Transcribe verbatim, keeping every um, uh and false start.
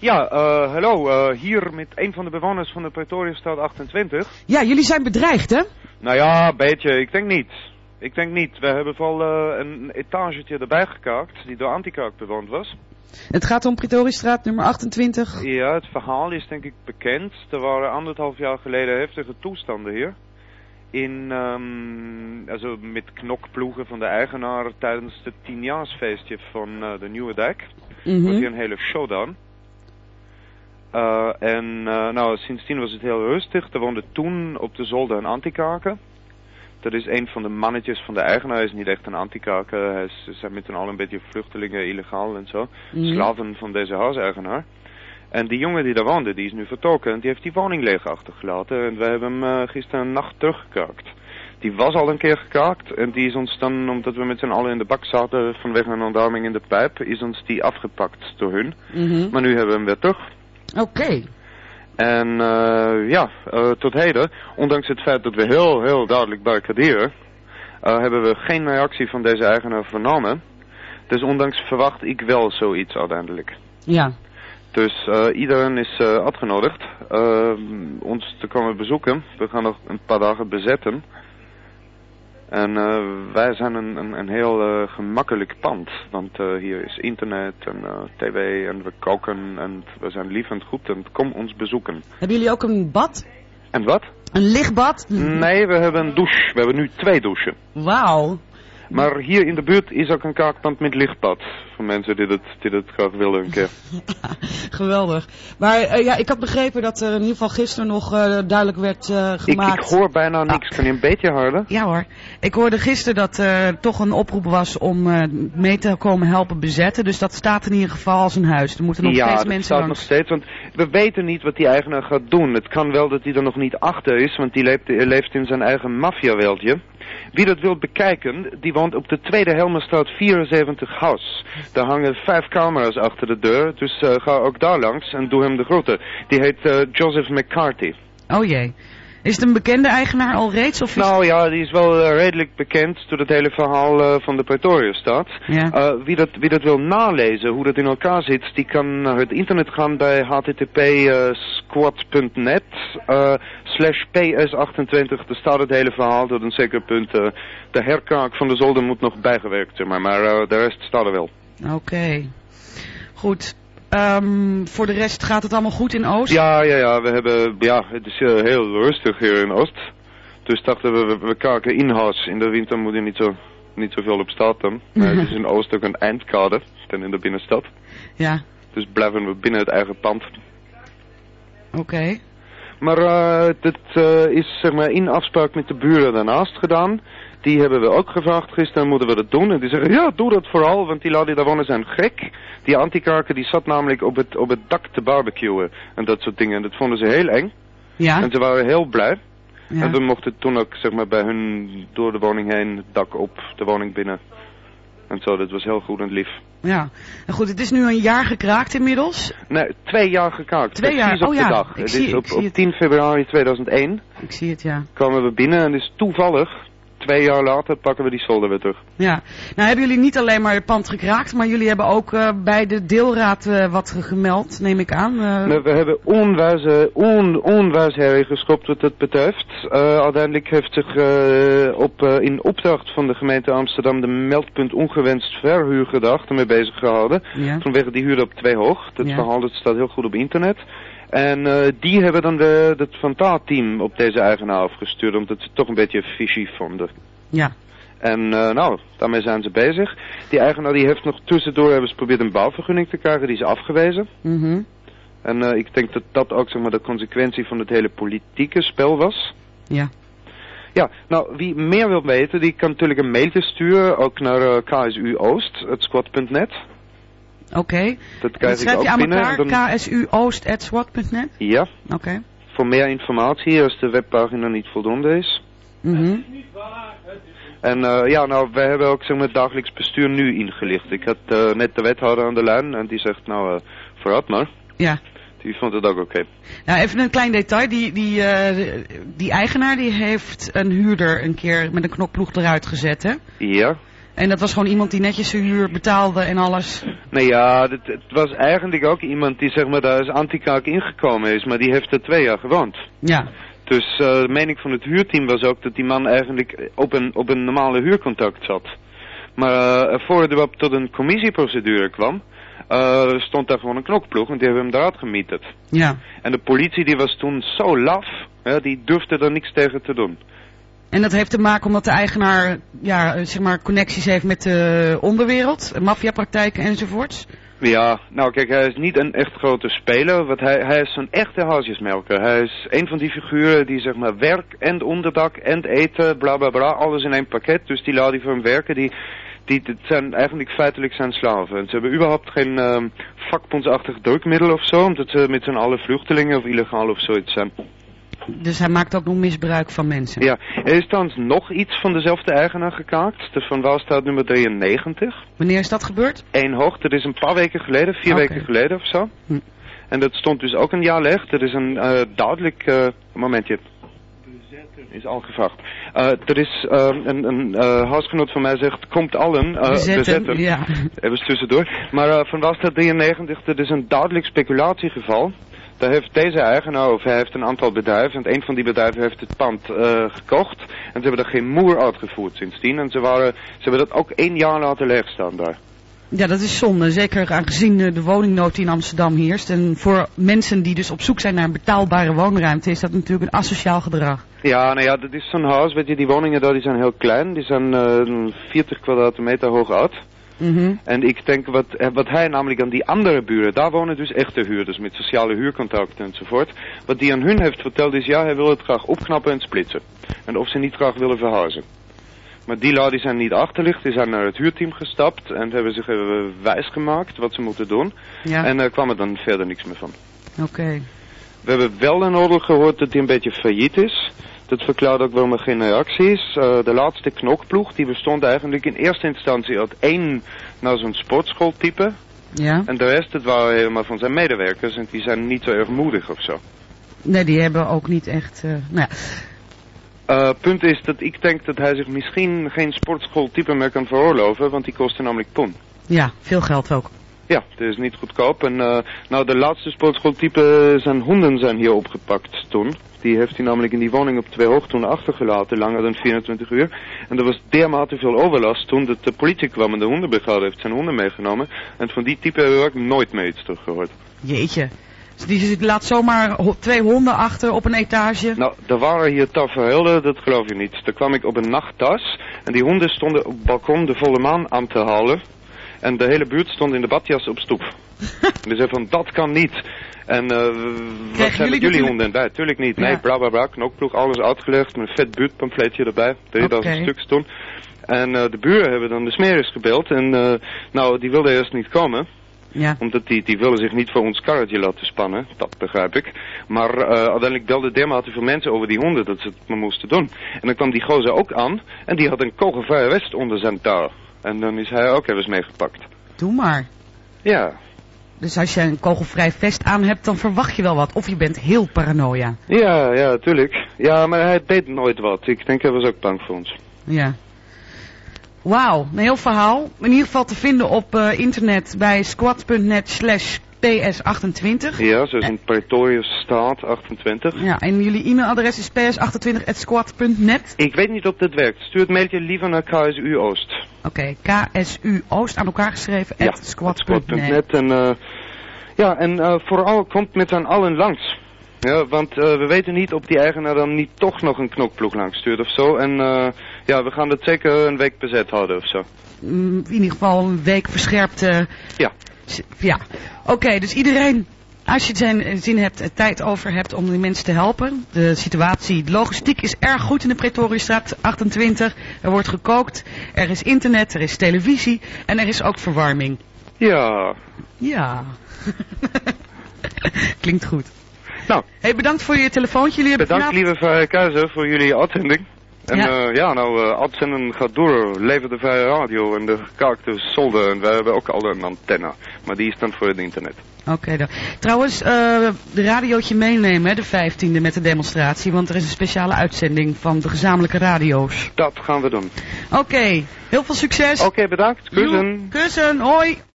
Ja, uh, hallo, uh, hier met een van de bewoners van de Pretoriastraat achtentwintig. Ja, jullie zijn bedreigd, hè? Nou ja, een beetje, ik denk niet. Ik denk niet. We hebben vooral uh, een etagetje erbij gekaakt, die door Antikraak bewoond was. Het gaat om Pretoriastraat nummer achtentwintig. Ja, het verhaal is denk ik bekend. Er waren anderhalf jaar geleden heftige toestanden hier. In, um, also met knokploegen van de eigenaar tijdens het tienjaarsfeestje van uh, de Nieuwe Dijk. Mm-hmm. Er was hier een hele showdown. Uh, en uh, nou, sindsdien was het heel rustig. Er woonde toen op de zolder een Antikraker. Dat is een van de mannetjes van de eigenaar. Hij is niet echt een Antikraker. Hij is, ze zijn met z'n allen een beetje vluchtelingen, illegaal en zo. Mm-hmm. Slaven van deze huiseigenaar. En die jongen die daar woonde, die is nu vertrokken en die heeft die woning leeg achtergelaten. En wij hebben hem uh, gisteren een nacht teruggekraakt. Die was al een keer gekraakt en die is ons dan, omdat we met z'n allen in de bak zaten vanwege een ontdarming in de pijp, is ons die afgepakt door hun. Mm-hmm. Maar nu hebben we hem weer terug. Oké. Okay. En uh, ja, uh, tot heden, ondanks het feit dat we heel, heel duidelijk barricaderen, uh, hebben we geen reactie van deze eigenaar vernomen. Dus ondanks verwacht ik wel zoiets uiteindelijk. Ja. Dus uh, iedereen is uh, uitgenodigd uh, ons te komen bezoeken. We gaan nog een paar dagen bezetten. En uh, wij zijn een, een, een heel uh, gemakkelijk pand. Want uh, hier is internet en uh, tv en we koken en we zijn lief en goed. En kom ons bezoeken. Hebben jullie ook een bad? En wat? Een lichtbad? Nee, we hebben een douche. We hebben nu twee douchen. Wauw. Maar hier in de buurt is ook een kraakpand met lichtbad. Voor mensen die dat, die dat graag willen een keer. Geweldig. Maar uh, ja, ik had begrepen dat er in ieder geval gisteren nog uh, duidelijk werd uh, gemaakt. Ik, ik hoor bijna niks. Ah. Kan je een beetje harder? Ja hoor. Ik hoorde gisteren dat er uh, toch een oproep was om uh, mee te komen helpen bezetten. Dus dat staat in ieder geval als een huis. Er moeten nog ja, steeds dat mensen staat langs. nog steeds. Want we weten niet wat die eigenaar gaat doen. Het kan wel dat hij er nog niet achter is. Want die leeft, leeft in zijn eigen maffiawereldje. Wie dat wil bekijken, die woont op de Tweede Helmerstraat vierenzeventig House. Daar hangen vijf camera's achter de deur, dus uh, ga ook daar langs en doe hem de groeten. Die heet uh, Joseph McCarthy. Oh jee. Is het een bekende eigenaar al reeds? Of is nou ja, die is wel uh, redelijk bekend door het hele verhaal uh, van de Pretoriastraat. Ja. Uh, wie, dat, wie dat wil nalezen, hoe dat in elkaar zit, die kan naar het internet gaan bij h t t p squad punt net uh, slash p s achtentwintig. Daar staat het hele verhaal tot een zeker punt. Uh, de herkraak van de zolder moet nog bijgewerkt, zeg maar, maar uh, de rest staat er wel. Oké. Okay. Goed. Um, voor de rest gaat het allemaal goed in Oost? Ja, ja, ja. We hebben, ja, het is uh, heel rustig hier in Oost. Dus dachten we, we, we kaken in-huis. In de winter moet je niet zo, niet zoveel op stad dan. Maar het is in Oost ook een eindkade, dan in de binnenstad. Ja. Dus blijven we binnen het eigen pand. Oké. Okay. Maar uh, dit uh, is zeg maar in afspraak met de buren daarnaast gedaan. Die hebben we ook gevraagd gisteren, moeten we dat doen? En die zeggen, ja, doe dat vooral, want die lui die daar wonen zijn gek. Die Antikraker die zat namelijk op het, op het dak te barbecuen en dat soort dingen. En dat vonden ze heel eng. Ja. En ze waren heel blij. Ja. En we mochten toen ook zeg maar bij hun door de woning heen, het dak op, de woning binnen. En zo, dat was heel goed en lief. Ja, en goed, het is nu een jaar gekraakt inmiddels? Nee, twee jaar gekraakt. Twee jaar, precies op oh de ja. dag. Ik het zie, is op, ik zie op het. tien februari tweeduizend één. Ik zie het, ja. Kwamen we binnen en dus toevallig, twee jaar later, pakken we die zolder weer terug. Ja, nou hebben jullie niet alleen maar het pand gekraakt, maar jullie hebben ook uh, bij de deelraad uh, wat gemeld, neem ik aan. Uh... Nee, we hebben onwijze, on, onwijs herrie geschopt wat het betreft. Uh, uiteindelijk heeft zich uh, op, uh, in opdracht van de gemeente Amsterdam de meldpunt ongewenst verhuurgedachte ermee bezig gehouden. Ja. Vanwege die huur op twee hoog. Dat ja. verhaal dat staat heel goed op internet. En uh, die hebben dan de, het Vantaar-team op deze eigenaar afgestuurd, omdat ze het toch een beetje fishy vonden. Ja. En uh, nou, daarmee zijn ze bezig. Die eigenaar die heeft nog tussendoor hebben ze geprobeerd een bouwvergunning te krijgen, die is afgewezen. Mm-hmm. En uh, ik denk dat dat ook zeg maar, de consequentie van het hele politieke spel was. Ja. Ja, nou, wie meer wil weten, die kan natuurlijk een mailtje sturen, ook naar uh, K S U Oost, het squad punt net. Oké. Okay. Dat krijg schrijf ik je ook aan binnen. elkaar, dan... K S U Oost at swat punt net? Ja. Oké. Okay. Voor meer informatie, als de webpagina niet voldoende is. Mm-hmm. En uh, ja, nou, wij hebben ook zeg maar, het dagelijks bestuur nu ingelicht. Ik had uh, net de wethouder aan de lijn en die zegt, nou, uh, vooruit maar. Ja. Die vond het ook oké. Okay. Nou, even een klein detail. Die, die, uh, die eigenaar die heeft een huurder een keer met een knokploeg eruit gezet, hè? Ja. En dat was gewoon iemand die netjes zijn huur betaalde en alles? Nee, ja, het, het was eigenlijk ook iemand die zeg maar daar als Antikaak ingekomen is, maar die heeft er twee jaar gewoond. Ja. Dus uh, de mening van het huurteam was ook dat die man eigenlijk op een, op een normale huurcontract zat. Maar uh, voor het überhaupt tot een commissieprocedure kwam, uh, stond daar gewoon een knokploeg en die hebben hem eruit gemieterd. Ja. En de politie die was toen zo laf, ja, die durfde er niks tegen te doen. En dat heeft te maken omdat de eigenaar, ja, zeg maar, connecties heeft met de onderwereld, maffiapraktijken enzovoorts? Ja, nou kijk, hij is niet een echt grote speler, want hij, hij is zo'n echte huisjesmelker. Hij is een van die figuren die zeg maar werk en onderdak en eten, bla bla bla, alles in één pakket. Dus die lui die voor hem werken, die, die, die zijn eigenlijk feitelijk zijn slaven. En ze hebben überhaupt geen um, vakbondsachtig drukmiddel of zo, omdat ze met z'n allen vluchtelingen of illegaal of zoiets zijn. Dus hij maakt ook nog misbruik van mensen? Ja, er is trouwens nog iets van dezelfde eigenaar gekaakt. De Van Waalstraat nummer drieënnegentig. Wanneer is dat gebeurd? Eén hoog, dat is een paar weken geleden, vier okay. weken geleden of zo. Hm. En dat stond dus ook een jaar leeg. Dat is een uh, duidelijk... Uh, momentje. Is al gevraagd. Uh, er is uh, een, een uh, huisgenoot van mij zegt, komt allen. Uh, bezetten, bezetten. Ja. Even tussendoor. Maar uh, Van Waalstraat drieënnegentig, dat is een duidelijk speculatiegeval. Daar heeft deze eigenaar, of hij heeft een aantal bedrijven, en een van die bedrijven heeft het pand uh, gekocht. En ze hebben er geen moer uitgevoerd sindsdien. En ze, waren, ze hebben dat ook één jaar laten leegstaan daar. Ja, dat is zonde. Zeker aangezien de woningnood die in Amsterdam heerst. En voor mensen die dus op zoek zijn naar een betaalbare woonruimte is dat natuurlijk een asociaal gedrag. Ja, nou ja, dat is zo'n huis, weet je, die woningen daar die zijn heel klein. Die zijn uh, veertig kwadraatmeter hoog uit. Mm-hmm. En ik denk wat, wat hij namelijk aan die andere buren, daar wonen dus echte huurders met sociale huurcontracten enzovoort. Wat die aan hun heeft verteld is, ja, hij wil het graag opknappen en splitsen. En of ze niet graag willen verhuizen. Maar die lui die zijn niet achterlicht, die zijn naar het huurteam gestapt en hebben zich uh, wijsgemaakt wat ze moeten doen. Ja. En daar uh, kwam er dan verder niks meer van. Oké. Okay. We hebben wel een oorlog gehoord dat hij een beetje failliet is. Dat verklaart ook waarom er geen reactie is. Uh, de laatste knokploeg, die bestond eigenlijk in eerste instantie uit één, nou zo'n sportschooltype. Ja. En de rest, het waren helemaal van zijn medewerkers en die zijn niet zo erg moedig of zo. Nee, die hebben ook niet echt, uh, nou ja. Uh, punt is dat ik denk dat hij zich misschien geen sportschooltype meer kan veroorloven, want die kosten namelijk pon. Ja, veel geld ook. Ja, dat is niet goedkoop. En uh, nou, de laatste sportschooltype, zijn honden zijn hier opgepakt toen. Die heeft hij namelijk in die woning op twee hoog toen achtergelaten, langer dan vierentwintig uur. En er was dermate veel overlast toen dat de politie kwam en de hondenbrigade heeft zijn honden meegenomen. En van die type hebben we ook nooit meer iets teruggehoord. Jeetje. Die laat zomaar twee honden achter op een etage? Nou, er waren hier tafereelen, dat geloof je niet. Daar kwam ik op een nacht thuis en die honden stonden op het balkon de volle maan aan te halen. En de hele buurt stond in de badjas op stoep. En die zei van, dat kan niet. En uh, wat zijn met jullie honden bij? Tuurlijk niet. Nee, ja. bla bla bla, knokploeg, alles uitgelegd. Met een vet buurtpamfletje erbij. drieduizend okay. stuks toen. En uh, de buren hebben dan de smeris gebeld. En uh, nou, die wilden eerst niet komen. Ja. Omdat die, die willen zich niet voor ons karretje laten spannen. Dat begrijp ik. Maar uh, uiteindelijk belden dermate veel mensen over die honden dat ze het maar moesten doen. En dan kwam die gozer ook aan. En die had een kogelvrije vest onder zijn touw. En dan is hij ook even meegepakt. Doe maar. Ja. Dus als je een kogelvrij vest aan hebt, dan verwacht je wel wat. Of je bent heel paranoia. Ja, ja, tuurlijk. Ja, maar hij deed nooit wat. Ik denk hij was ook bang voor ons. Ja. Wauw, een heel verhaal. In ieder geval te vinden op uh, internet bij squad.net slash ps achtentwintig. Ja, zoals in Pretoriusstraat achtentwintig. Ja, en jullie e-mailadres is p s achtentwintig at squad punt net. Ik weet niet of dit werkt. Stuur het mailtje liever naar K S U Oost. Oké, okay, K S U Oost aan elkaar geschreven, ja, at squad punt net. En, uh, ja, en uh, vooral komt met z'n allen langs. Ja, want uh, we weten niet of die eigenaar dan niet toch nog een knokploeg langs stuurt of zo. En uh, ja, we gaan dat zeker een week bezet houden of zo. In ieder geval een week verscherpt. Uh, ja. Ja, oké, okay, dus iedereen, als je zijn zin hebt, tijd over hebt om die mensen te helpen. De situatie, de logistiek is erg goed in de Pretoriusstraat achtentwintig. Er wordt gekookt, er is internet, er is televisie en er is ook verwarming. Ja. Ja. Klinkt goed. Nou. Hey, bedankt voor je telefoontje. Jullie bedankt vanavond... lieve Vrije Keizer voor jullie uitzending. En ja, uh, ja nou, uh, uitzenden gaat door. Leven de Vrije Radio en de Kaak de Zolder. En wij hebben ook al een antenne. Maar die is dan voor het internet. Oké okay, dan. Trouwens, uh, de radiootje meenemen, hè, de vijftiende met de demonstratie. Want er is een speciale uitzending van de gezamenlijke radio's. Dat gaan we doen. Oké, okay, heel veel succes. Oké, okay, bedankt. Kussen. Joe, kussen, hoi.